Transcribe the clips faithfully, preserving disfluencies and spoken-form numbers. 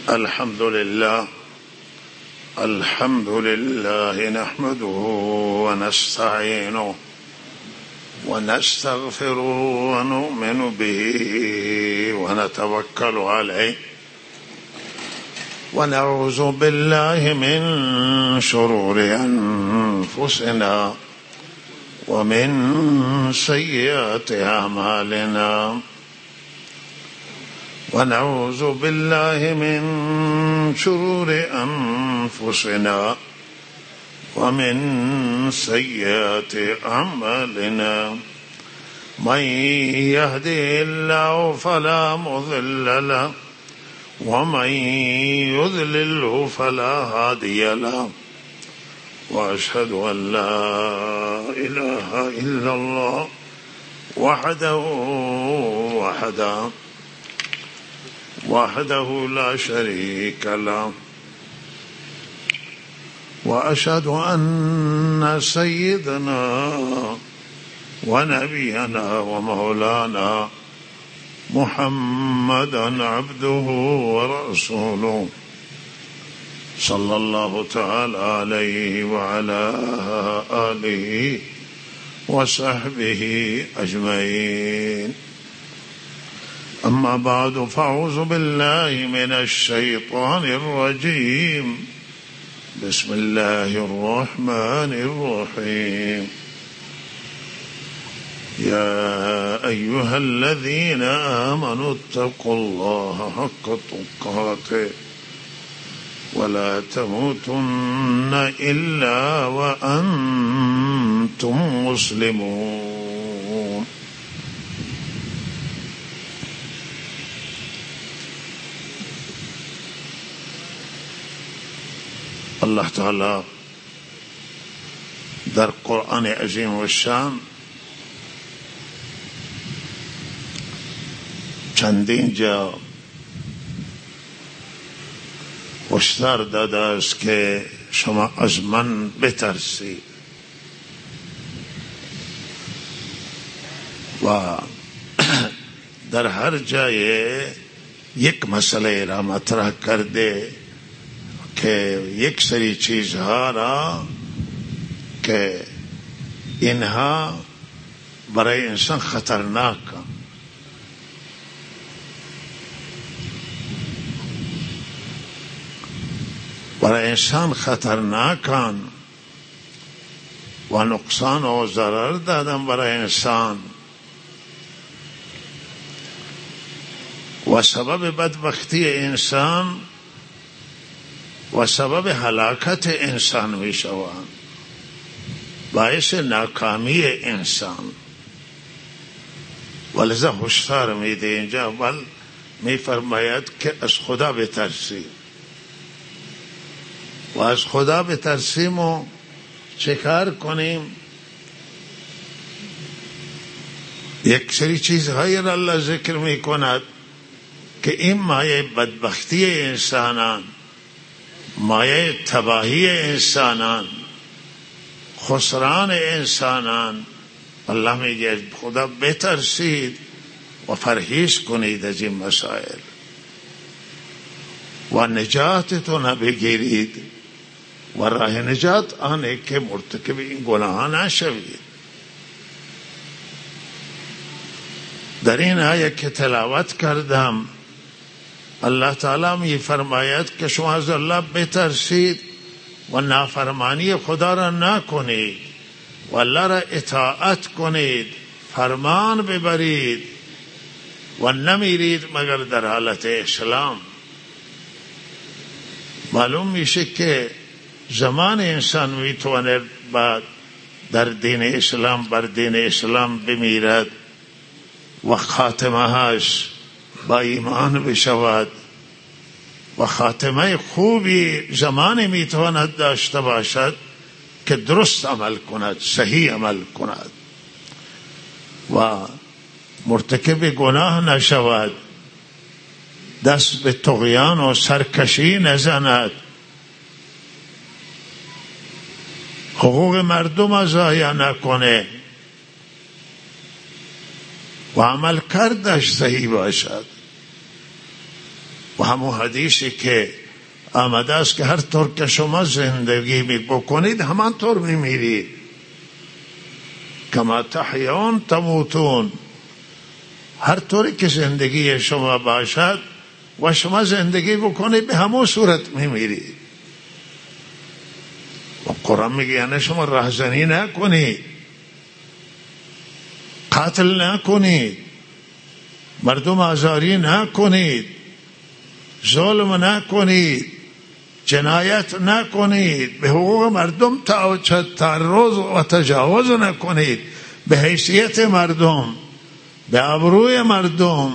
الحمد لله الحمد لله نحمده ونستعينه ونستغفره ونؤمن به ونتوكل عليه ونعوذ بالله من شرور أنفسنا ومن سيئات أعمالنا ونعوذ بالله من شرور أنفسنا ومن سيئات أعمالنا من يهده الله فلا مضل له ومن يضلله فلا هادي له وأشهد أن لا إله إلا الله وحده وحده وحده لا شريك له وأشهد أن سيدنا ونبينا ومولانا محمدا عبده ورسوله صلى الله تعالى عليه وعلى آله وصحبه أجمعين. أما بعد، فأعوذ بالله من الشيطان الرجيم. بسم الله الرحمن الرحيم. يا أيها الذين آمنوا اتقوا الله حق تقاته ولا تموتن إلا وأنتم مسلمون. الله تعالی در قرآن عظیم و شان چندین جا هشدار داده است که شما از من بترسید و در هر جای یک مسئله را مطرح کرده که یک سری چیزها را که اینها برای انسان خطرناک برای انسان خطرناکان و نقصان و ضرر دادن برای انسان و سبب بدبختی انسان و سبب هلاکت انسان می شوند، باعث ناکامی انسان. ولذا هشدار میده اینجا، بل می فرماید که از خدا بترسید و از خدا بترسیم و چه کار کنیم؟ یک سری چیزهایی را الله ذکر می کند که این مایه بدبختی انسانان، مایه تباهی انسانان، خسران انسانان. الله میگه خدا بترسید و پرهیز کنید از این مسائل و نجاتتون بگیرید و راه نجات آنه که مرتکب این گناه نشوید. در این آیه که تلاوت کردم الله تعالی می فرماید که شما از الله بترسید و نافرمانی خدا را نکنید و الله را اطاعت کنید، فرمان ببرید و نمیرید مگر در حالت اسلام. معلوم میشه که زمان انسان میتواند بعد در دین اسلام بر دین اسلام بمیرد و خاتمه هاش با ایمان بشود و خاتمه خوبی زمانی میتواند داشته باشد که درست عمل کند، صحیح عمل کند و مرتکب گناه نشود، دست به طغیان و سرکشی نزند، حقوق مردم ضایع نکنه و عمل کردش صحیح باشد. و همون حدیثی که آمده است که هر طور که شما زندگی می بکنید همان طور می میرید. کما تحیون تموتون. هر طوری که زندگی شما باشد و شما زندگی بکنید به همون صورت می میرید. و قرآن میگه یعنی شما راهزنی نکنید، قتل نکنید، مردم آزاری نکنید، ظلم نکنید، جنایت نکنید، به حقوق مردم تعرض و تجاوز نکنید، به حیثیت مردم، به آبروی مردم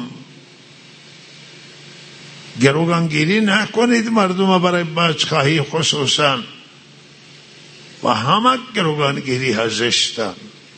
گروگانگیری نکنید، مردم برای بچخواهی خصوصا و همه گروگانگیری ها زشتن،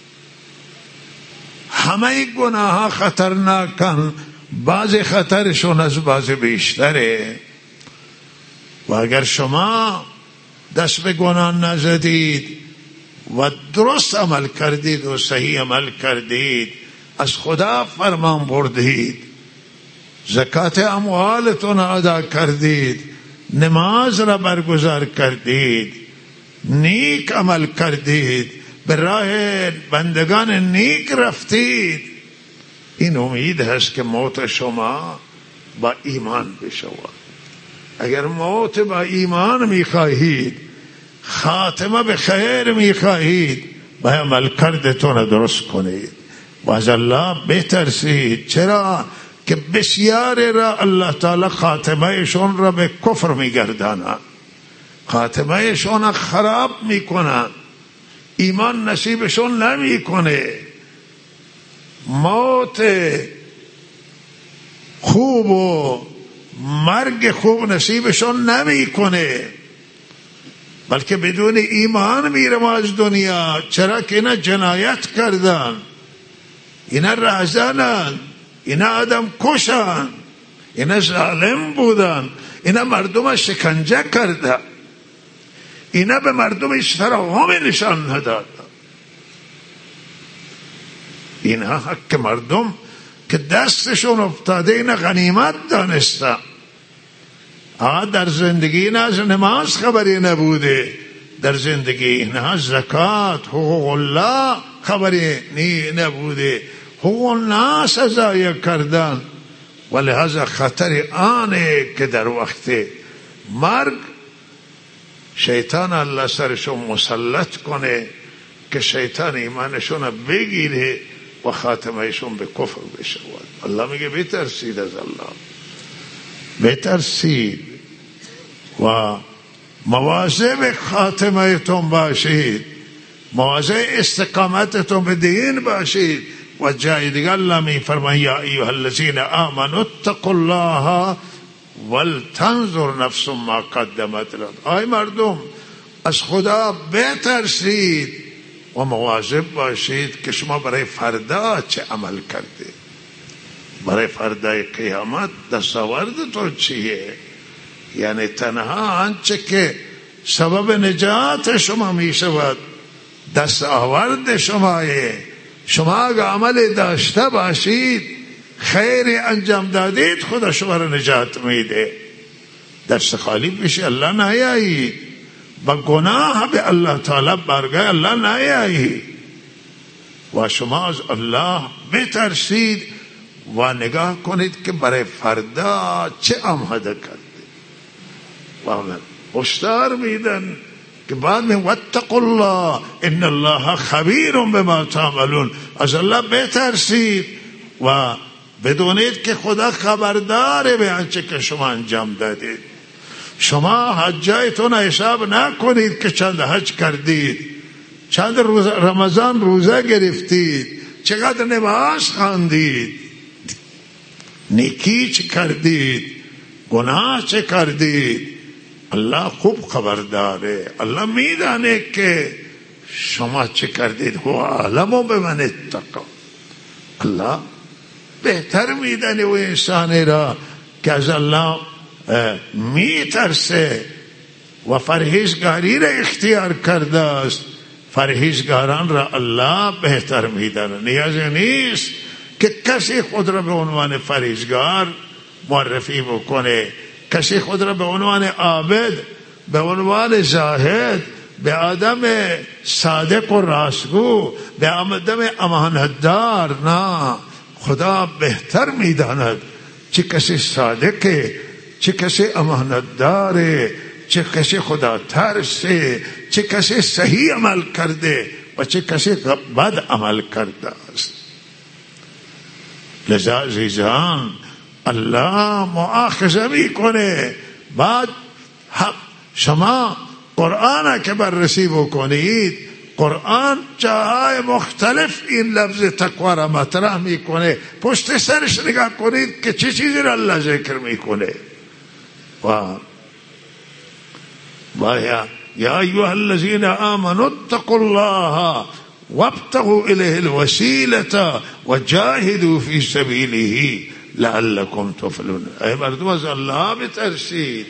همه گناه ها خطرناکن، بعض خطرشون از بعض بیشتره. و اگر شما دست به گناه نزدید و درست عمل کردید و صحیح عمل کردید، از خدا فرمان بردید، زکات اموالتون ادا کردید، نماز را برگزار کردید، نیک عمل کردید، به راه بندگان نیک رفتید، این امید هست که موت شما با ایمان بشود. اگر موت با ایمان میخواهید، خاتمه به خیر میخواهید، با عمل کردتون درست کنید و از الله بترسید. چرا؟ که بسیار را الله تعالی خاتمه شون را به کفر میگرداند، خاتمه شون خراب میکنند، ایمان نصیبشون نمیکنه، موت خوب و مرگ خوب نصیبشون نمیکنه، بلکه بدون ایمان میرم از دنیا. چرا؟ که اینا جنایت کردن، اینا رهزنن، اینا آدم کشن، اینا ظالم بودن، اینا مردم شکنجه کردن، اینا به مردم ترحم نشان ندادن. اینها حق مردم که دستشون افتاده اینا غنیمت دانستن. آه در زندگی اینا از نماز خبری نبوده، در زندگی اینا زکات حقوق الله خبری نبوده، حقوق الناس ضایع کردن. و لحاظا خطر آنه که در وقت مرگ شیطان الله سرشون مسلط کنه که شیطان ایمانشون بگیره و خاتمهشون به کفر بشود. الله میگه بترسید از الله، بترسید و مواظب خاتمهتون باشید، مواظب استقامتتون به دین باشید. و جای دیگر الله می فرماید یا ایها الذین آمنوا اتقوا الله ولتنظر نفس ما قدمت لغد. آی مردم از خدا بترسید و مواظب باشید که شما برای فردا چه عمل کرده، برای فردای قیامت دستاوردتون چیه. یعنی تنها آنچه که سبب نجات شما می شود دستاورد شمایه. شما اگر عمل داشته باشید، خیر انجام دادید، خدا شما را نجات میده. دست خالی بشی الله نیایی، با گناه به الله تعالی برگاه الله نیایی. و شما از الله بترسید و نگاه کنید که برای فردا چه آماده کرده. و هشدار میدن که بعد می واتقوا الله ان الله خبیر بما تعملون. از الله بترسید و بدونید که خدا خبرداره به آنچه که شما انجام دادید. شما حجایتون حساب نکنید که چند حج کردید، چند روز رمضان روزه گرفتید، چقدر نماز خواندید، نیکی چه کردید، گناه چه کردید. الله خوب خبرداره، الله میدانه که شما چه کردید. هو اعلم بمن اتقی. الله بهتر میدانه و انسانی را که از الله میترسه و پرهیزگاری را اختیار کرده است. پرهیزگاران را الله بهتر میدانه. نیازی نیست که کسی خود را به عنوان پرهیزگار معرفی بکنه. کسی خود را به عنوان عابد، به عنوان زاهد، به آدم صادق و راستگو، به آدم امانتدار، نه، خدا بهتر میداند چه کسی صادقه، چه کسی امانتداره، چه کسی خدا ترسه، چه کسی صحیح عمل کرده و چه کسی بد عمل کرده است. لذا عزیزان الله مؤاخذه میکنه. بعد شما قرآن که بررسی بکنید، قرآن جاهای مختلف این لفظ تقوا را مطرح میکنه. پشت سرش نگاه کنید که چه چیزی را الله ذکر میکنه. و و یا یا ایها الذین آمنوا اتقوا الله وابتغوا الیه الوسیلة وجاهدوا فی سبیله لعلکم تفلحون. ای مردم از الله بترسید.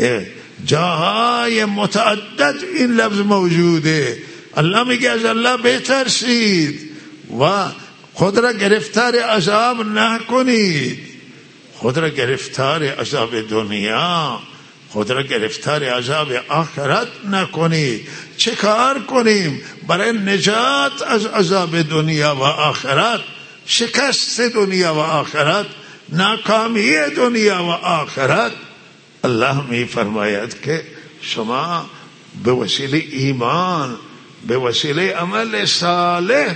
جاهای متعدد این لفظ موجوده. الله میگه از الله بترسید و خود را گرفتار عذاب نکنید. خود را گرفتار عذاب دنیا، خود را گرفتار عذاب آخرت نکنید. چه کار کنیم برای نجات از عذاب دنیا و آخرت؟ شکست دنیا و آخرت، ناکامی دنیا و آخرت. الله می فرماید که شما به وسیله ایمان، به وسیله عمل صالح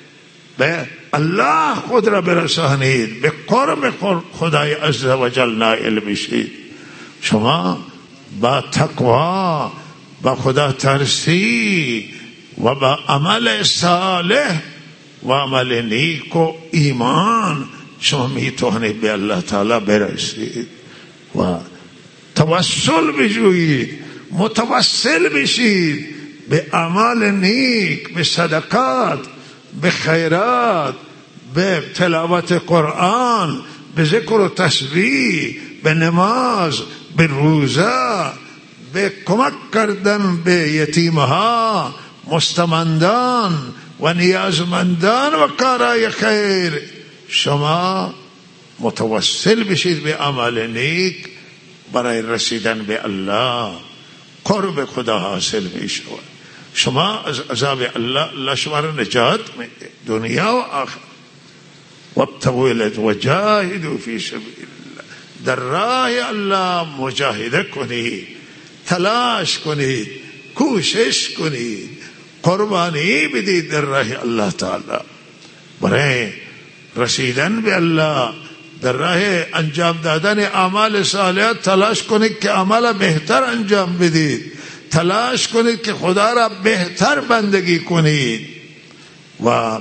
به الله خود را برسانید، به قرب خدای عز و جل نائل بشید. شما با تقوا، با خدا ترسی و با عمل صالح و عمل نیک و ایمان شما میتونید به الله تعالی برسید و توسل بجویید، متوسل بشید به اعمال نیک، به صدقات، به خیرات، به تلاوت قرآن، به ذکر و تسبیح، به نماز، به روزه، به کمک کردن به یتیمها، مستمندان و نیازمندان و کارهای خیر. شما متوسل بشید به اعمال نیک برای رسیدن به الله، قرب خدا حاصل می شود. شما از عذاب الله الله شما را نجات میده دنیا و آخرت. وابتغوا الیه وجاهدوا فی سبیل الله. در راه الله مجاهده کنید، تلاش کنید، کوشش کنید، قربانی بدید در راه الله تعالی برای رسیدن به الله. در راه انجام دادن اعمال صالحه تلاش کنید که عمل بهتر انجام بدید، تلاش کنید که خدا را بهتر بندگی کنید و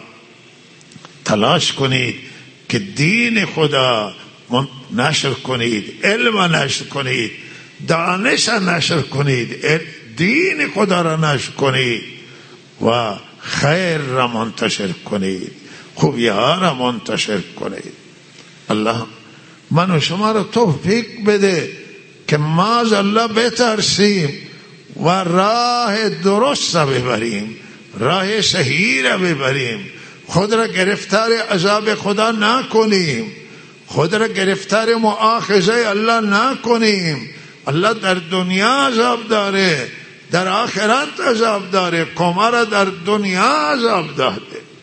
تلاش کنید که دین خدا نشر کنید، علم نشر کنید، دانش نشر کنید، دین خدا را نشر کنید و خیر را منتشر کنید، خوبی ها را منتشر کنید. الله من و شما را توفیق بده که ما از الله بترسیم و راه درست را ببریم، راه صحیح را ببریم. خود را گرفتار عذاب خدا نکنیم، خود را گرفتار مؤاخذه الله نکنیم. الله در دنیا عذاب داره، در آخرت عذاب داره. قوم را در دنیا عذاب داده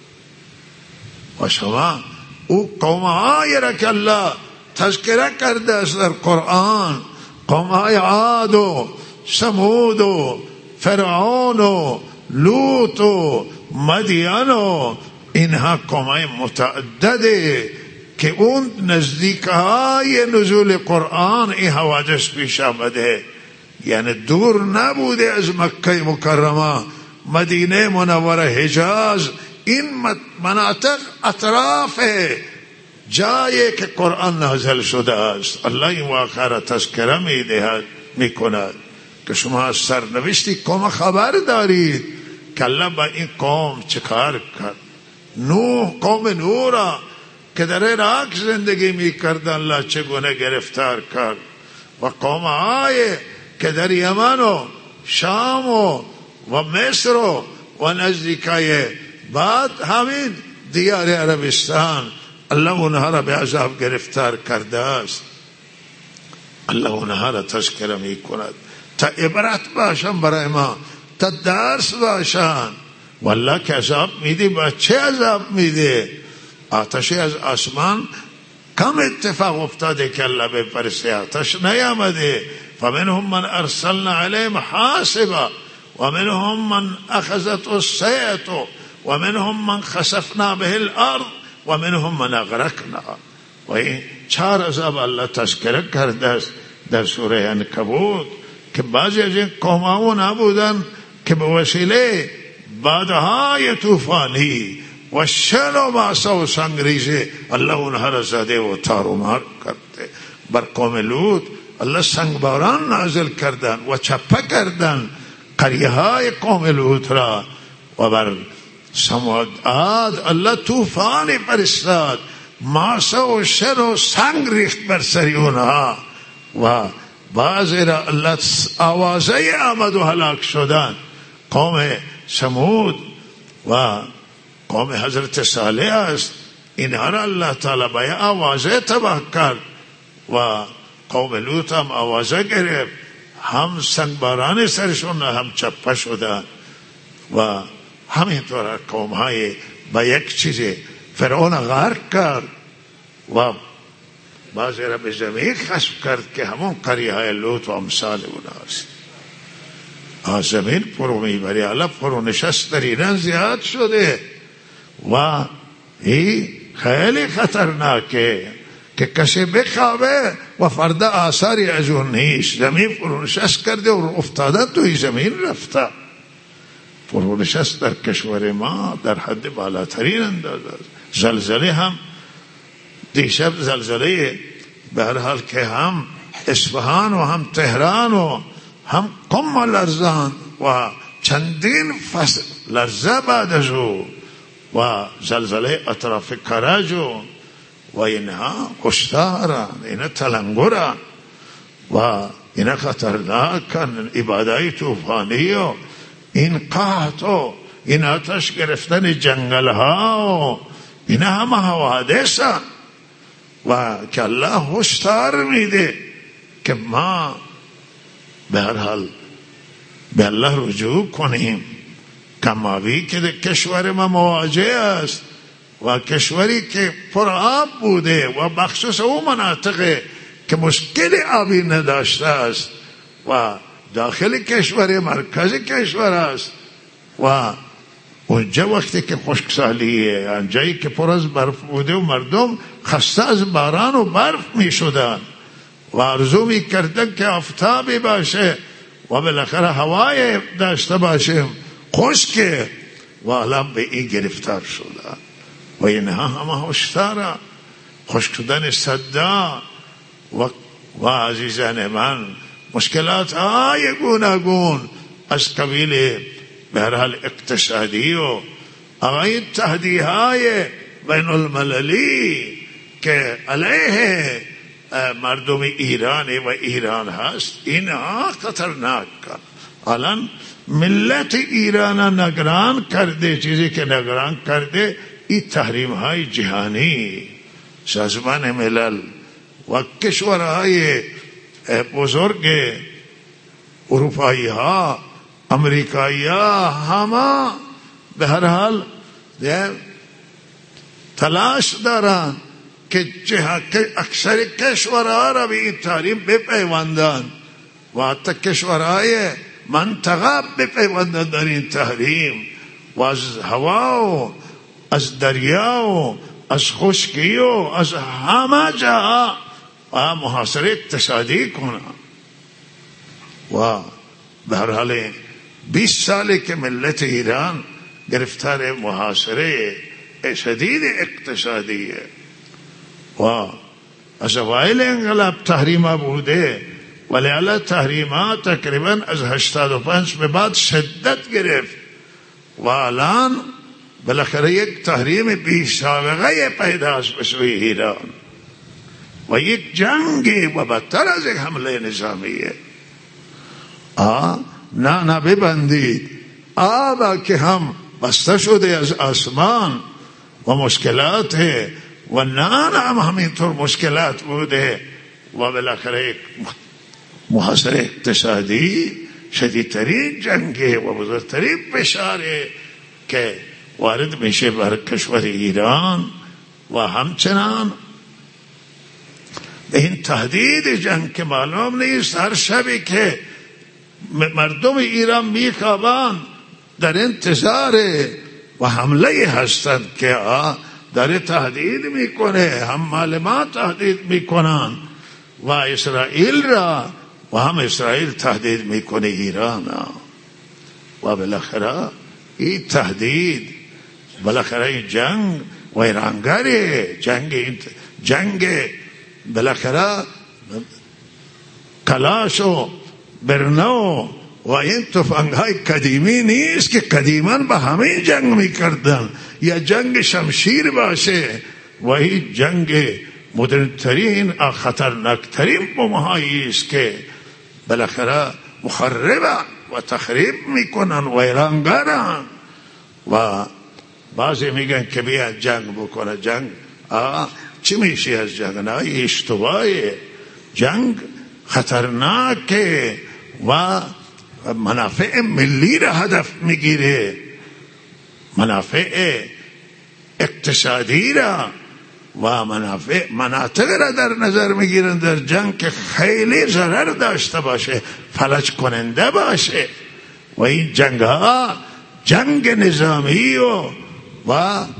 و شما او قوم‌های را که الله تذکره کرده است در قرآن، قوم‌های عاد و ثمود و فرعون و لوط و مدین و اینها قوم‌های متعدده که اون نزدیک‌های نزول قرآن این حوادث پیش آمده. یعنی دور نبوده از مکه مکرمه، مدینه منوره، حجاز، این مناطق اطراف جایی که قرآن نازل شده است. الله این واقعه را تذکره می‌دهد، می‌کند که شما از سرنوشتی قوم خبر دارید که الله با این قوم چه کار کرد. نوح، قوم نوح را که در عراق زندگی می‌کرد الله چگونه گرفتار کرد و قوم‌های که در یمن و شام و و مصر و, و نزدیکای بعد همین دیار عربستان الله اونها را به عذاب گرفتار کرده است. الله اونها را تذکره می کند تا عبرت باشن برای ما، تا درس باشن. والله که عذاب میده، با چه عذاب میده؟ آتشی از آسمان کم اتفاق افتاده که الله بفرسته، آتش نیامده. فمنهم من ارسلنا علیهم حاصبا ومنهم من اخذت السیئة ومنهم من خسفنا به الارض ومنهم من اغرقنا. و این چهار عذاب الله تذکره کرده است در سوره عنکبوت که بعضی از این قوم‌ها نبودن که به وسیله بادهای طوفانی و شن و معصا و سنگریزه الله اونها را زده و تار و مار کرده. بر قوم لوط الله سنگباران نازل کردن و چپه کردن قریه های قوم لوط را، و بر سمود عاد الله طوفان فرستاد، معصا و شن و سنگ ریخت بر سری اونها و بعضی را الله آوازه آمد و هلاک شدن. قوم سمود و قوم حضرت صالح است، اینها را الله تعالی با آوازه تباه کرد و قوم لوط هم آوازه گرفت، هم سنگباران سرشون هم چپه شدن. و همینطور قوم های با یک چیز فرعون غرق کرد و بعضی را به زمین خسف کرد که همون قریه های لوط و امثال اوناست. زمین فرو میبری، حالا فرو نشست در ایران زیاد شده و این خیلی خطرناکه که کسی بخوابه و فردا آثاری از اون نیست. زمین فرو نشست کرده و افتاده توی زمین رفته. فرو نشست در کشور ما در حد بالاترین اندازه. زلزله هم دیشب زلزله به هر حال که هم اصفهان و هم تهران و هم قم لرزان و چندین فصل لرزه بعد از او و زلزله اطراف کرج و اینها کشتارن، اینها تلنگرن و اینها خطرناکن. عبادای طوفانی و این قحط و این آتش گرفتن جنگل ها و اینها همه حوادثن و که الله هشدار میده که ما به هر حال به الله رجوع کنیم. کماوی که در کشور ما مواجه است و کشوری که پر آب بوده و بخصوص او مناطق که مشکل آبی نداشته است و داخل کشور مرکز کشور است و اونجا وقتی که خشکسالیه، اونجایی که پر از برف بوده و مردم خسته از باران و برف می شدن و آرزو می کردن که آفتابی باشه و بالاخره هوای داشته باشیم خشکه و الان به این گرفتار شدن و اینها همه هشدار خشک شدن صدا و, و عزیزان من مشکلات های گوناگون از قبیل به هر حال اقتصادی و این تهدیه های بین المللی که علیه مردم ایران و ایران هست، اینها خطرناک کن. الان ملت ایران نگران کرده، چیزی که نگران کرده این تحریم های جهانی سازمان ملل و کشورهای بزرگ اروپایی ها امریکایی ها همه به هر حال تلاش دارن که اکثر کشورها را به این تحریم بپیوندن و حتی کشورهای منطقه بپیوندن در این تحریم و از هوا و از دریا و از خشکی و از همه جا و محاصره اقتصادی کنن. و به هر حال بیست ساله که ملت ایران گرفتار محاصره شدید اقتصادیه و از اوایل انقلاب تحریم بوده ولی علی تحریمات تقریبا از هشتاد و پنج به بعد شدت گرفت و الان بالاخره یک تحریم بی سابقه پیداست به سوی ایران و یک جنگی و بدتر از یک حمله نظامیه. آه نه نه ببندید، آبا که هم بسته شده از آسمان و مشکلات و نه هم همینطور مشکلات بوده و بالاخره یک محاصره اقتصادی شدیدترین جنگه و بزرگترین فشاره که وارد میشه بر کشور ایران و همچنان این تهدید جنگ که معلوم نیست، هر شبی که مردم ایران میخوابن در انتظار و حمله هستند که داره تهدید میکنه، هم معلومات تهدید میکنن و اسرائیل را و هم اسرائیل تهدید میکنه ایران و بالاخره این تهدید بالاخره این جنگ ویرانگره، جنگ جنگ بالاخره کلاش و برنو و این تفنگ‌های قدیمی نیست که قدیما به همین جنگ میکردن، یا جنگ شمشیر باشه و این جنگ مدرنترین خطرناکترین بمب‌هایی است که بالاخره مخرب و تخریب میکنن و ویرانگرن و بعضی میگن که بیا جنگ بکنه. جنگ آه چی میشه از جنگ؟ نه اشتباهه. جنگ خطرناکه و منافع ملی را هدف میگیره، منافع اقتصادی را و منافع مناطق را در نظر میگیرن در جنگ که خیلی ضرر داشته باشه، فلج کننده باشه. و این جنگ ها جنگ نظامی و و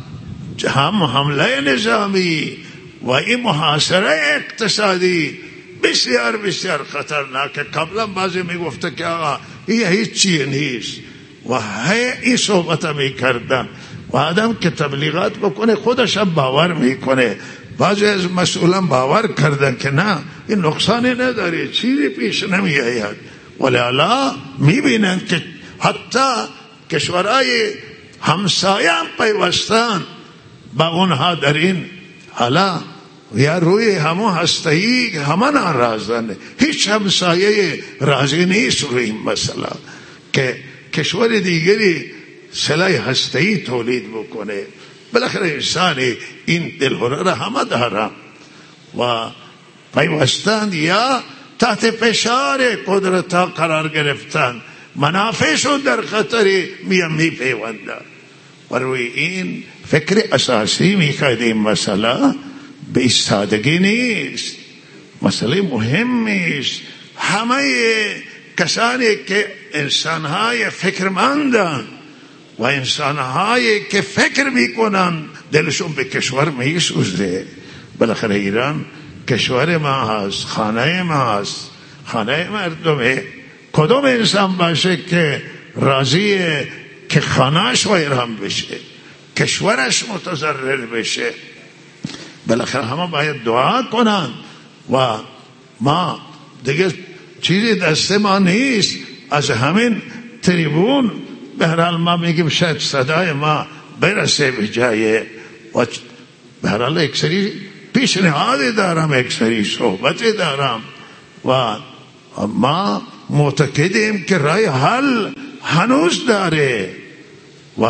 هم حمله نظامی و این محاصره اقتصادی بسیار بسیار خطرناکه. قبلا بعضی میگفته که آقا این هیچ چیه نیست و این صحبت میکردن و آدم که تبلیغات بکنه خودش هم باور میکنه. بعضی از مسئولان باور کردن که نه این نقصانی نداره، چیزی پیش نمی آید، ولی حالا میبینن که حتی کشورهای همسایه هم پیوستن با اونها در این حالا یا روی همون هسته‌ای همه ناراضن. هیچ همسایه راضی نیست روی این مسئله که کشور دیگری سلاح هسته‌ای تولید بکنه. بالاخره انسانی این دلهره را همه دارن و پیوستند یا تحت فشار قدرت ها قرار گرفتن، منافعشون در خطر میان می پیوندن و روی این فکر اساسی میخواید این مسئله به ایستادگی نیست، مسئله مهمی است. همه کسانی که انسانهای فکرمندن و انسانهایی که فکر میکنن دلشون به کشور میسوزه. بالاخره ایران کشور ما هست، خانه ما هست، خانه مردمه. کدوم انسان باشه که راضیه که خانهش ویران بشه، کشورش متضرر بشه؟ بالاخره همه باید دعا کنن و ما دیگه چیزی دست ما نیست. از همین تریبون به هر حال ما میگیم شاید صدای ما برسه به جای و به هر حال یک سری پیشنهادی دارم، یک سری صحبتی دارم و ما معتقدیم که راه حل هنوز داره و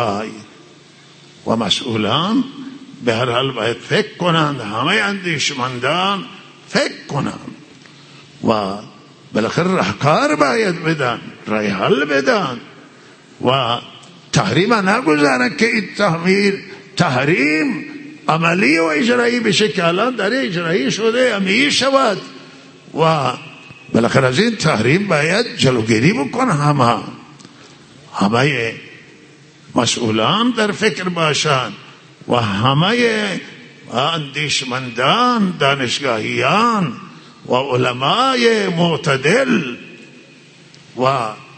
و مسئولان به هر حال باید فکر کنند، همه اندیشمندان فکر کنند و بالاخره راهکار باید بدن، راه حل بدن و تحریم نگذارن که این تحمیر تحریم عملی و اجرایی بشه که الان داره اجرایی شده، می شود و بالاخره از این تحریم باید جلوگیری بکنه. همه همه مسئولان در فکر باشند و همه اندیشمندان، دانشگاهیان و علمای معتدل و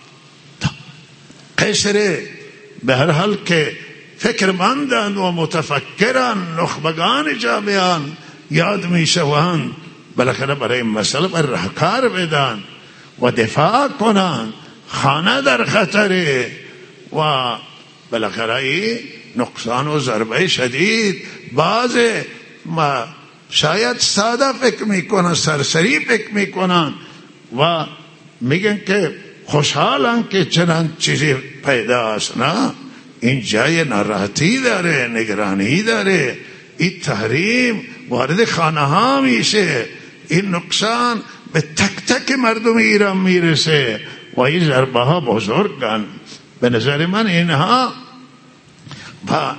قشر به هر حال که فکرمندان و متفکران، نخبگان جامعان یاد می شوند، بالاخره برای این مسئله بر راهکار بدن و دفاع کنن. خانه در خطره و بالاخره نقصان و ضربه شدید. بعض ما شاید ساده فکر میکنن، سرسری فکر میکنن و میگن که خوشحالن که چنان چیزی پیداست. نه، این جای ناراحتی داره، نگرانی داره. این تحریم وارد خانه ها میشه، این نقصان به تک تک مردم ایران میرسه و این ضربه ها بزرگن. به نظر من اینها با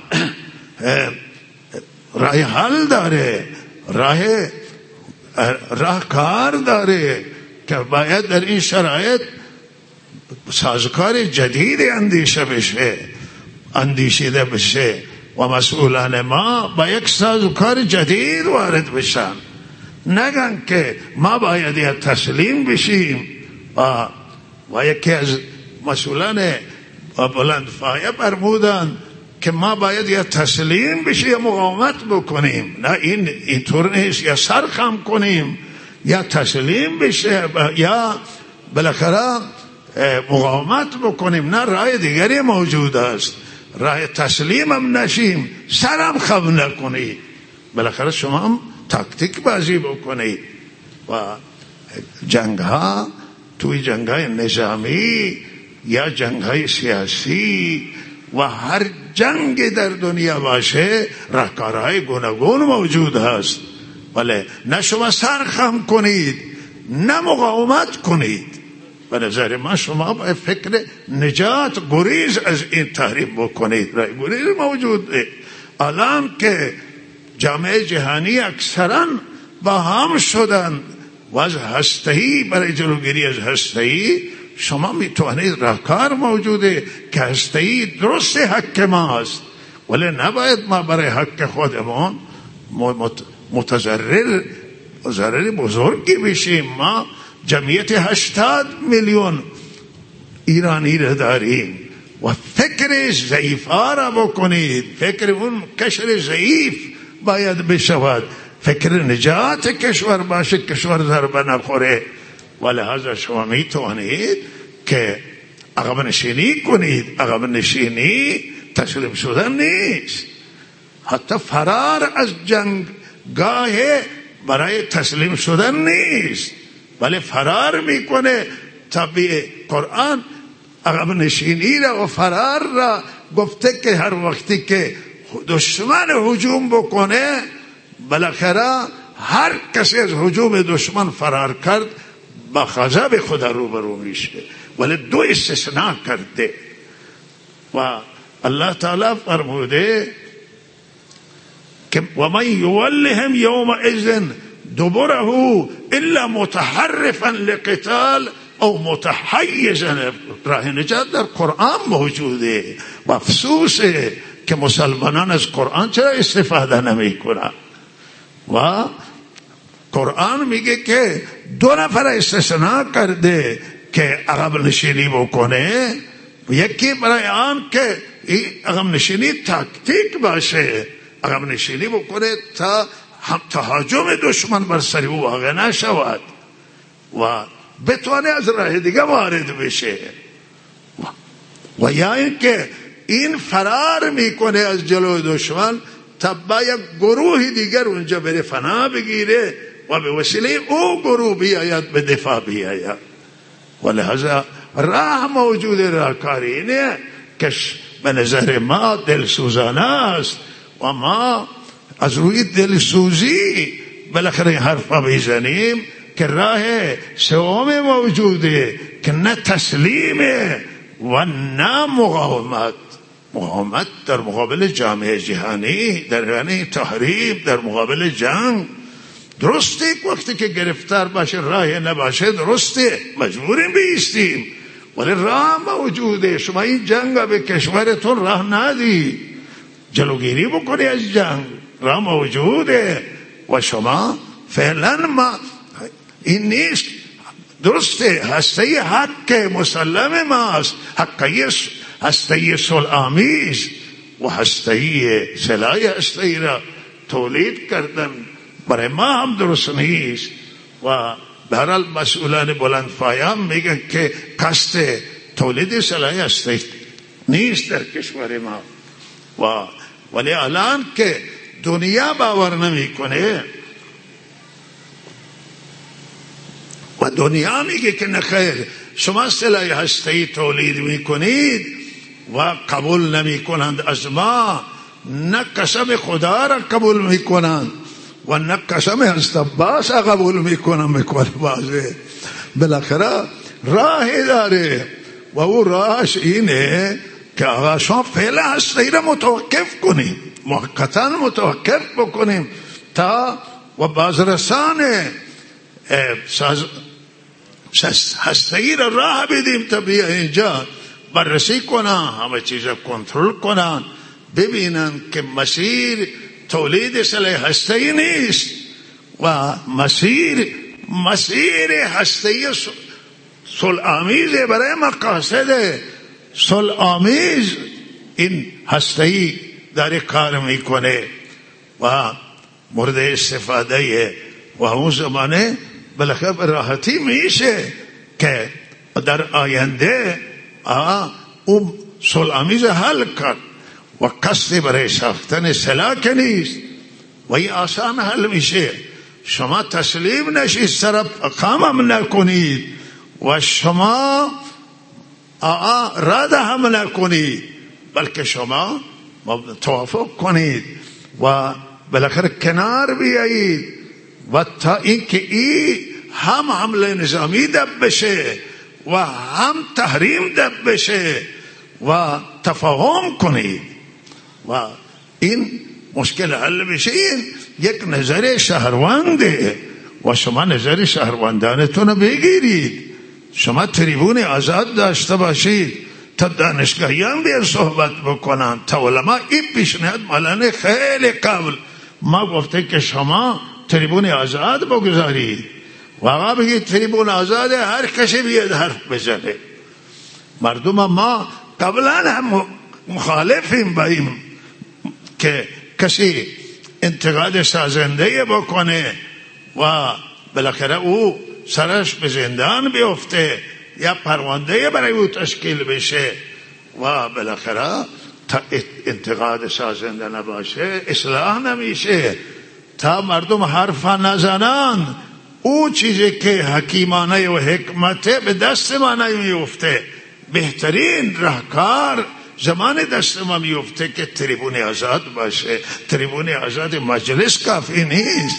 راه حل داره، راه راه کار داره که باید در این شرایط سازوکار جدید اندیشه بشه، اندیشیده بشه و مسئولان ما با یک سازوکار جدید وارد بشن. نگن که ما باید یا تسلیم بشیم و, و یکی از مسئولان بلندفایه فرمودند که ما باید یا تسلیم بشیم یا مقاومت بکنیم. نه، این اینطور نیست، یا سر خم کنیم یا تسلیم بشه یا بالاخره مقاومت بکنیم. نه، راه دیگری موجود است. راه تسلیم هم نشیم، سرم خم نکنید، بالاخره شما هم تاکتیک بازی بکنید. و جنگ ها، توی جنگ های نظامی یا جنگ های سیاسی و هر جنگ در دنیا باشه راهکارهای گوناگون موجود هست، ولی نه شما سر خم کنید نه مقاومت کنید. به نظر من شما با فکر نجات گریز از این تحریم بکنید. راه گریز موجوده. الان که جامعه جهانی اکثرا با هم شدن و از هسته‌ای، برای جلوگیری از هسته‌ای شما میتوانید راهکار موجوده که هسته‌ای درست حق ماست، ولی نباید ما برای حق خودمون متضرر ضرر بزرگی بشیم. ما جمعیت هشتاد میلیون ایرانی را داریم و فکر ضعیف ها را بکنید. فکر اون کشور ضعیف باید بشود، فکر نجات کشور باشه، کشور ضربه نخوره. و لحاظا شما میتوانید که عقب نشینی کنید. عقب نشینی تسلیم شدن نیست، حتی فرار از جنگ گاه برای تسلیم شدن نیست، ولی فرار میکنه. طبیعی قرآن عقب نشینی را و فرار را گفته که هر وقتی که دشمن هجوم بکنه، بالاخره هر کسی از هجوم دشمن فرار کرد با غضب خدا روبرو میشه، ولی دو استثناء کرده. و الله تعالی فرموده که و من یولهم یومئذ دبره الا متحرفا لقتال او متحیزا. راه نجات در قرآن موجوده و افسوسه که مسلمانان از قرآن چرا استفاده نمی کنن. و قرآن میگه که دو نفر استثناء کرده که عقب نشینی بکنه. یکی برای آن که عقب نشینی تاکتیک باشه، عقب نشینی بکنه تا تهاجم دشمن بر سر او واقع نشود و بتونه از راه دیگه وارد بشه. و یا اینکه این فرار میکنه از جلو دشمن تا با یک گروه دیگر اونجا بره فنا بگیره و به وسیله او گروه بیاید به دفاع بیاید. و لحظه راه موجود، راهکاری اینه که به نظر ما دلسوزانه است و ما از روی دلسوزی بالاخره این حرفا میزنیم که راه سوم موجوده که نه تسلیمه و نه مقاومت. مقاومت در مقابل جامعه جهانی، در یعنی تحریم، در مقابل جنگ. درسته وقتی که گرفتار باشه راه نباشه، درسته مجبوریم بیستیم، ولی راه موجوده. شما این جنگ به کشورتون راه ندی، جلوگیری بکنی از جنگ، راه موجوده. و شما فعلا ما این نیست، درسته هسته حق مسلم ماست، حقیه هسته صلح آمیز و هسته سلاح هسته را تولید کردن برای ما هم درست نیست. و برحال مسئولان بلندپایه میگن که قصد تولید سلاح هسته نیست در کشور ما. و ولی الان که دنیا باور نمی کنه و دنیا میگه که نخیر شما سلاح هسته‌ای تولید میکنید و قبول نمی کنند از ما، نه قسم خدا را قبول میکنند و نه قسم حضرت عباس قبول میکنم میکنه بازه. بالاخره راهی داره و او راهش اینه که آقا شما فعلا هستی را متوقف کنیم، موقتا متوقف بکنیم تا و بازرسان هستی را راه بدیم تا بیا اینجا بررسی کنن، همه چیز کنترل کنن، ببینن که مسیر تولید سلاح هستی نیست و مسیر مسیر هستی صلح آمیز برای مقاصد صلح آمیز این هستی داره کار میکنه و مورد استفاده و اون زمانه بالاخره راحتی میشه که در آینده اون صلح آمیز حل کرد و قصد برای ساختن سلاح که نیست و این آسان حل میشه. شما تسلیم نشید، سر قامم نکنید و شما رد هم نکنید، بلکه شما توافق کنید و بالاخره کنار بیایید و تا اینکه این هم حمله نظامی دب بشه و هم تحریم دب بشه و تفاهم کنید و این مشکل حل بشه. این یک نظر شهرونده و شما نظر شهروندانتون بگیرید. شما تریبون آزاد داشته باشید تا دانشگاهیان بیان صحبت بکنن، تا علما. این پیشنهاد مالانه خیلی قبل ما گفته که شما تریبون آزاد بگذارید و آقا بگید تریبون آزاد، هر کسی بیاد حرف بزنه. مردم ما قبلا هم مخالفیم با این که کسی انتقاد سازنده بکنه و بالاخره او سرش به زندان بیفته یا پرونده برای او تشکیل بشه و بالاخره تا انتقاد سازنده نباشه اصلاح نمیشه. تا مردم حرف نزنن او چیزی که حکیمانه و حکمته به دست ما نمیفته. بهترین راهکار زمان دست ما میفته که تریبون آزاد باشه. تریبون آزاد مجلس کافی نیست.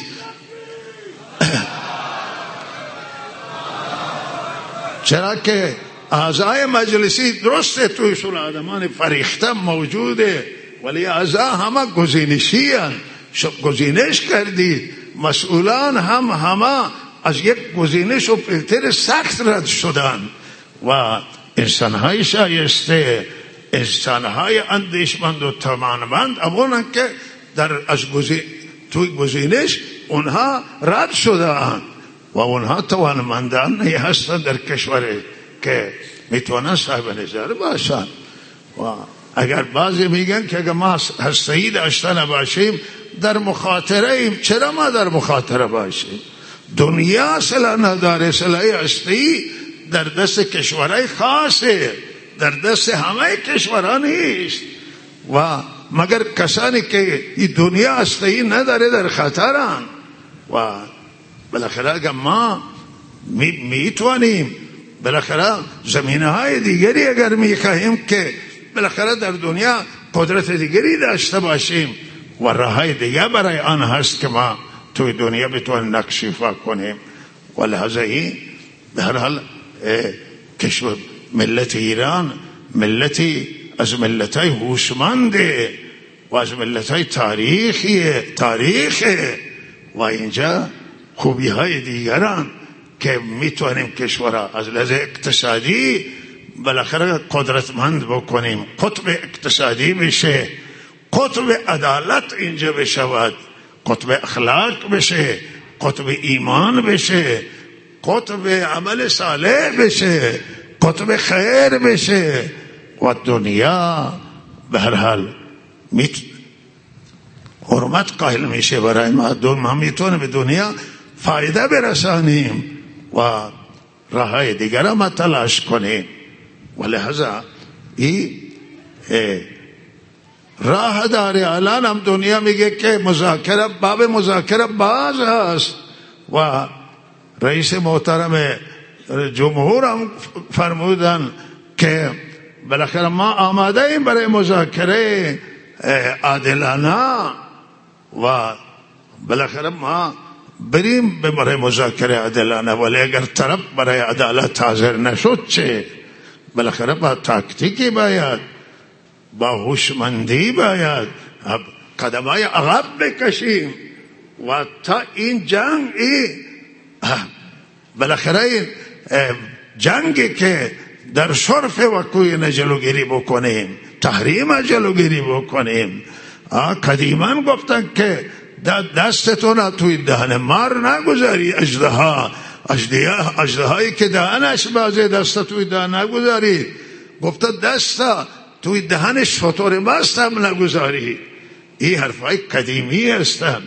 چرا که اعضای مجلسی درسته توی اصول آدمان فریخته موجوده، ولی اعضا همه گزینشی هن. شب گزینش کردید، مسئولان هم همه از یک گزینش و فیلتر سخت رد شدن و انسانهای شایسته، انسانهای اندیشمند و توانمند امونن که در از گزین... توی گزینش اونها رد شدن و اونها توانمندان هستن در کشوری که میتونن صاحب نظر باشن. و اگر بعضی میگن که اگر ما هسته‌ای داشته نباشیم در مخاطره ایم، چرا ما در مخاطره باشیم؟ دنیا سلاح نداره، سلاح هسته‌ای در دست کشورهای خاصه، در دست همه کشورها نیست و مگر کسانی که این دنیا هسته‌ای نداره در خطرن. و بالاخره اگر ما میتوانیم بالاخره زمینه های دیگری اگر میخواهیم که بالاخره در دنیا قدرت دیگری داشته باشیم و راه های دیگه برای آن هست که ما توی دنیا بتوانیم نقش ایفا کنیم. و لحظه این به هر حال کشور ملت ایران ملتی از ملت های هوشمنده و از ملت های تاریخیه تاریخه و اینجا خوبی های دیگران که میتونیم کشورها از لحاظ اقتصادی بالاخره قدرتمند بکنیم، قطب اقتصادی بشه، قطب عدالت اینجا بشود، قطب اخلاق بشه، قطب ایمان بشه، قطب عمل صالح بشه، قطب خیر بشه و دنیا به هر حال میت حرمت قائل میشه برای ما. ما میتونه به دنیا فایده برسانیم و راههای دیگر ما تلاش کنیم. و لحظه این راه داره. الان هم دنیا میگه که مذاکره باب مذاکره باز هست و رئیس محترم جمهور هم فرمودن که بالاخره ما آماده ایم برای مذاکره عادلانه و بالاخره ما بریم به برای مذاکره عادلانه، ولی اگر طرف برای عدالت حاضر نشد چه؟ بالاخره با تاکتیکی باید، با هوشمندی باید قدمای عقب بکشیم و تا این جنگ ای بالاخره این جنگی که در شرف وقوع جلوگیری بکنیم، تحریم جلوگیری بکنیم. قدیما گفتن که دستتون توی دهن مار نگذاری، اژدها اژدهایی که دهنش بازه دست توی دهن نگذاری، گفته دست توی دهن شتر مست هم نگذاری. این حرفای قدیمی هستن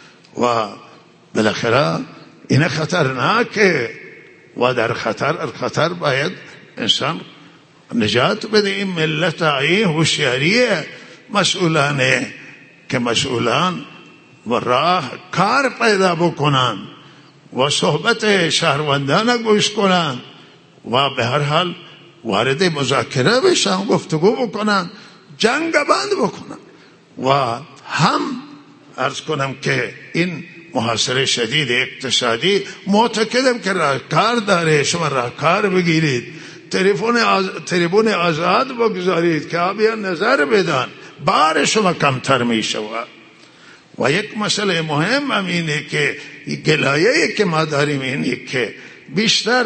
و بالاخره این خطرناکه و در خطر خطر باید انسان نجات بده. این ملت این هوشیاریه مسئولانه که مسئولان و راه کار پیدا بکنن و صحبت شهروندان گوش کنن و به هر حال وارد مذاکره بشن، گفتگو بکنن، جنگ بند بکنن. و هم عرض کنم که این محاصره شدید اقتصادی معتقدم که راهکار داره، شما راهکار بگیرید، تلفن آز... تلفن آزاد بگذارید که بیان نظر بدن، بار شما کمتر می شود. و یک مسئله مهم هم اینه که گلایه‌ای که ما داریم اینه که بیشتر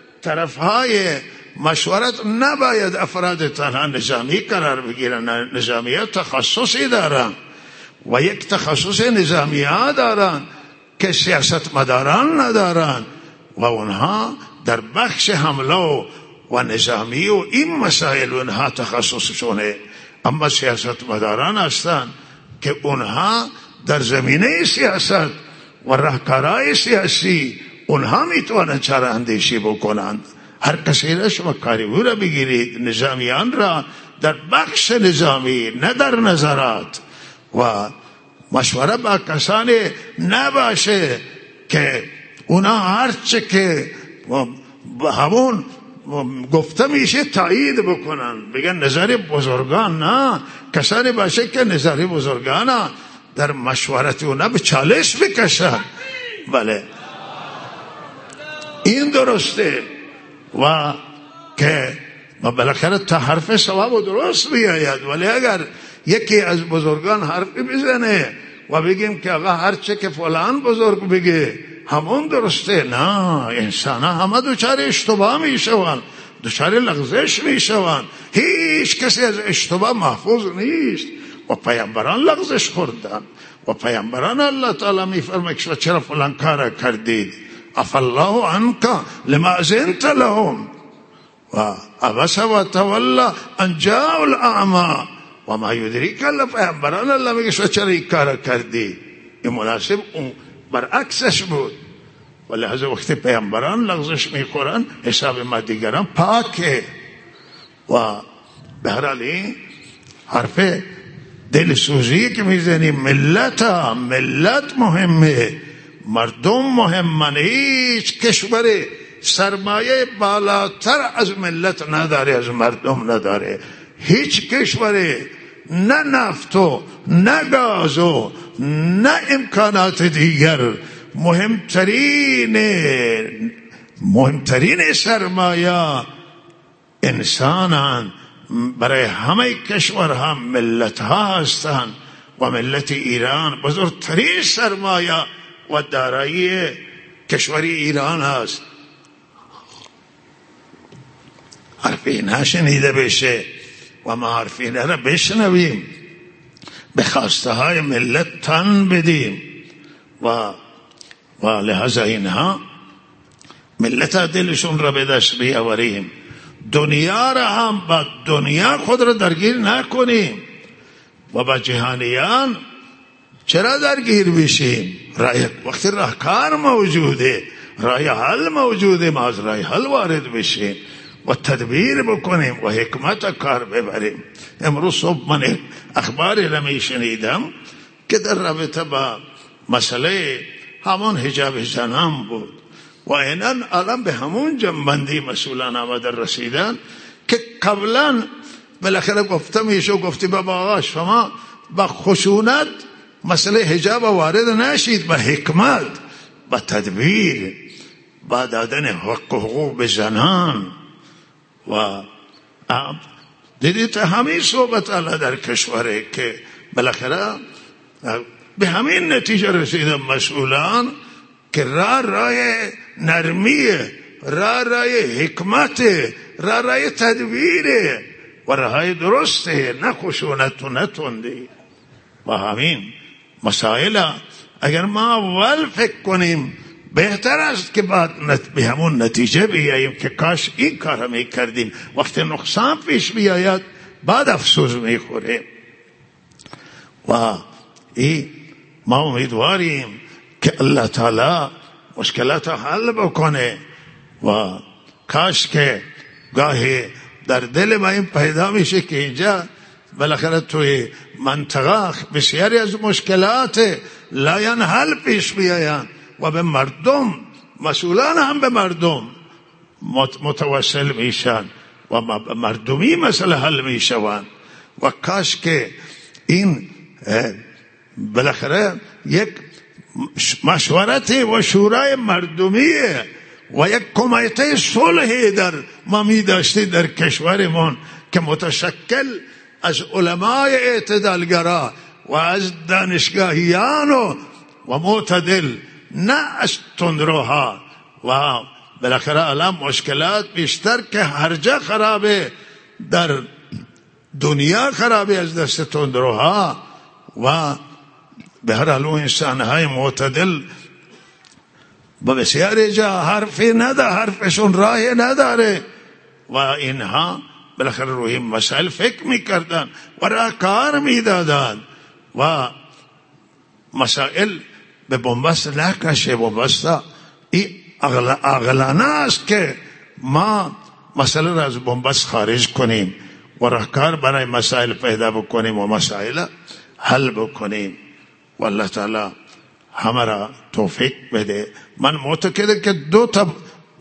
طرفهای مشورت نباید افراد تنها نظامی قرار بگیرن، نظامیات تخصصی دارن و یک تخصص نظامی ها دارن که سیاست مداران ندارن و اونها در بخش حمله و نظامی و این مسائل اونها تخصصشونه. اما سیاست مداران هستن که اونها در زمینه سیاست و راهکارهای سیاسی اونها میتونن چاره اندیشی بکنند. هر کسی را شما کاری او را بگیرید، نظامیان را در بخش نظامی نه در نظرات، و مشوره با کسانی نباشه که اونا هرچه که همون گفته میشه تایید بکنن، بگن نظر بزرگان. نه، کسانی باشه که نظر بزرگان در مشورت اونا به چالش بکشن. بله این درسته و که بالاخره تا حرف صواب و درست بیاید. ولی اگر یکی از بزرگان حرفی بزنه و بگیم که آقا هرچه که فلان بزرگ بگه همون درسته، نه، انسان ها همه دوچار اشتباه می شوند، دوچار لغزش می شوند. هیچ کسی از اشتباه محفوظ نیست و پیامبران لغزش خوردن و پیامبران الله تعالی می فرماید که چرا فلان کار کردید، عفا الله عنک لما اذنت لهم و عبس و تولی ان جاء الاعمی و ما یدریک. الله پیامبران الله میگه شما چرا این کار کردی؟ این مناسب اون برعکسش بود. و لحظه وقتی پیامبران لغزش میخورن حساب ما دیگران پاکه. و به هر حال این حرف دلسوزی که میزنیم، ملت ملت مهمه، مردم مهمن. هیچ کشور سرمایه بالاتر از ملت نداره، از مردم نداره. هیچ کشور نه نفتو نه گازو نه امکانات دیگر، مهمترین مهمترین سرمایه انسانان. برای همه کشورها ملت ها هستند و ملت ایران بزرگترین سرمایه و دارایی کشوری ایران است. حرفی نشنیده بشه و ما حرفی را بشنویم، به خواسته های ملت تن بدیم و و لحظه اینها ملت دلشون را به دست بیاوریم. دنیا را هم با دنیا خود را درگیر نکنیم و با جهانیان چرا درگیر بشیم؟ رای وقتی راهکار موجوده، رای حل موجوده، ما از رای حل وارد بشیم و تدبیر بکنیم و حکمت کار ببریم. امروز صبح من اخباری را می شنیدم که در رابطه با مسئله همون حجاب زنان بود و اینان الان به همون جنبندی مسئولان آمده رسیدن که قبلا بالاخره گفته میشه و گفتی بابا آقا شما با خشونت مسئله حجاب وارد نشید، با حکمت، با تدبیر، با دادن حق و حقوق به زنان. و دیدید همین صحبت الله در کشوره که بالاخره به همین نتیجه رسیدن مسئولان که راه راه نرمیه، راه راه حکمته، راه راه تدبیره و راه درسته، نه خشونت و نه تندی. و همین مسائل اگر ما اول فکر کنیم بهتر است که بعد به همون نتیجه بیاییم که کاش این کار می کردیم. وقتی نقصان پیش بیاید بعد افسوس می خوریم. و این ما امیدواریم که الله تعالی مشکلات حل بکنه. و کاش که گاهی در دل ما این پیدا میشه که اینجا بالاخره توی منطقه بسیاری از مشکلات لاین حل پیش بیاین و به مردم، مسئولان هم به مردم متوسل میشن و مردمی مسئله حل میشوند. و کاش که این بالاخره یک مشورت و شورای مردمیه و یک کمیته صلح در ما می داشتی در کشورمون که متشکل از علمای اعتدالگرا و از دانشگاهیان و, و معتدل، نه از تندروها. و بالاخره الان مشکلات بیشتر که هر جا خرابه، در دنیا خرابه از دست تندروها. و به هر حال انسانهای معتدل با بسیاری جا حرفی نداره، حرفشون راهی نداره و اینها بالاخره روی مسائل فکر میکردن و راه کار میدادن و مسائل به بنبست نکشه. بنبست این عقلانه است که ما مسئله را از بنبست خارج کنیم و راه کار برای مسائل پیدا بکنیم و مسائل حل بکنیم. و الله تعالی همه را توفیق بده. من معتقدم که دو تا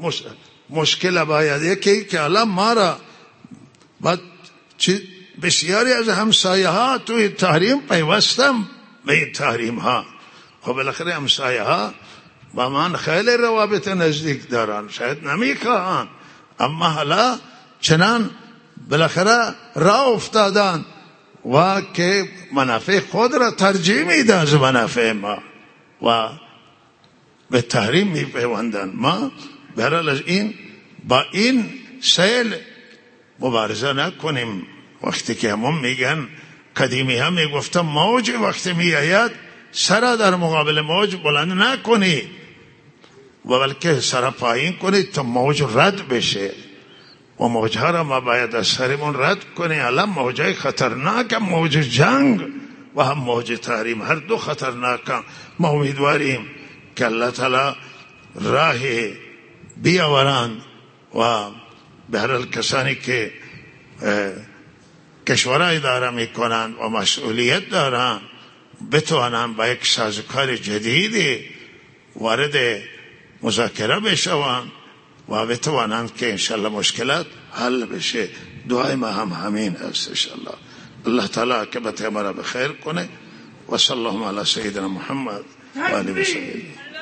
مشکل باید، یکی که الان ما را بعد بسیاری از همسایه ها توی تحریم پیوستم به این تحریم ها. خب بالاخره همسایه ها با من خیلی روابط نزدیک دارن، شاید نمیخواهن، اما حالا چنان بالاخره راه افتادن و که منافع خود را ترجیح میدن از منافع ما و به تحریم میپیوندن. ما برحال از این با این سیل مبارزه نکنیم. وقتی که همون میگن، قدیمی هم میگفتم موج وقتی میآید سر در مقابل موج بلند نکنی و بلکه سر پایین کنید تا موج رد بشه. و موجها را ما باید از سرمون رد کنیم. الان موجای خطرناک، موج جنگ و هم موج تحریم، هر دو خطرناک. ما امیدواریم که الله تعالی راه بیاورند و به هر حال کسانی که کشورها اداره میکنند و مسئولیت دارند بتوانند با یک سازوکار جدیدی وارد مذاکره بشوند و بتوانند که انشالله مشکلات حل بشه. دعای ما هم همین است انشالله. الله تعالی عاقبت ما را بخیر کنه و صلی الله علی سیدنا محمد و آله و صحبه.